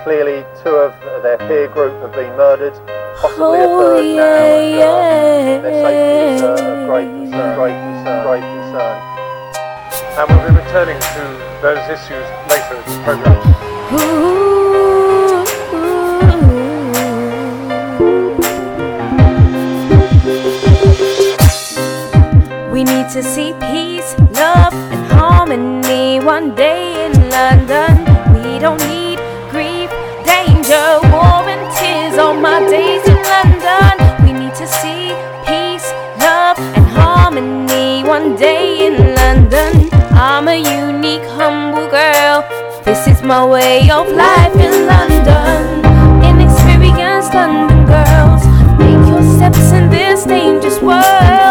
Clearly, 2 of their peer group have been murdered, possibly a third now, and their safety is of great concern. And we'll be returning to those issues later in the programme. We need to see peace, love and harmony one day in London. We don't need grief, danger, war and tears on my days in London. We need to see peace, love and harmony one day in London. I'm a unique, humble girl. This is my way of life in London. Inexperienced London girls, make your steps in this dangerous world.